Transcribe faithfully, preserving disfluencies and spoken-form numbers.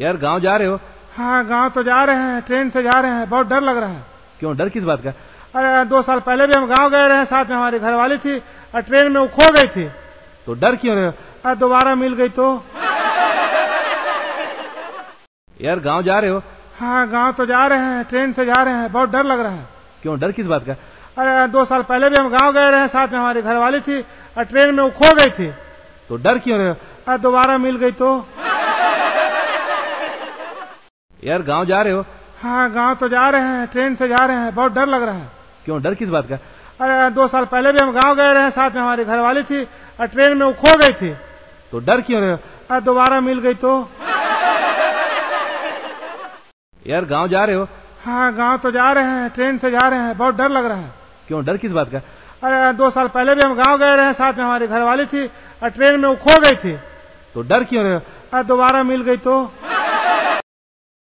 यार गांव जा रहे हो? हाँ गांव तो जा रहे हैं, ट्रेन से जा रहे हैं, बहुत डर लग रहा है। क्यों, डर किस बात का? अरे दो साल पहले भी हम गांव गए रहे, साथ में हमारी घरवाली थी और ट्रेन में वो खो गई थी। तो डर क्यों रहे हो? अरे दोबारा मिल गई तो। यार गांव जा रहे हो? हाँ गांव तो जा रहे हैं, ट्रेन से जा रहे हैं, बहुत डर लग रहा है। क्यों, डर किस बात का? अरे दो साल पहले भी हम गांव गए रहे, साथ में हमारी घरवाली थी और ट्रेन में वो खो गई थी। तो डर क्यों रहे हो? अरे दोबारा मिल गई तो। यार गांव जा रहे हो? हाँ गांव तो जा रहे हैं, ट्रेन से जा रहे हैं, बहुत डर लग रहा है। क्यों, डर किस बात का? अरे दो साल पहले भी हम गांव गए रहे, साथ में हमारी घरवाली थी और ट्रेन में वो खो गई थी। तो डर क्यों रहे हो? अरे दोबारा मिल गई तो। यार गांव जा रहे हो? हाँ गांव तो जा रहे हैं, ट्रेन से जा रहे हैं, बहुत डर लग रहा है। क्यों, डर किस बात का? अरे दो साल पहले भी हम गांव गए रहे, साथ में हमारी घरवाली थी और ट्रेन में वो खो गई थी। तो डर क्यों रहे हो? अरे दोबारा मिल गई तो।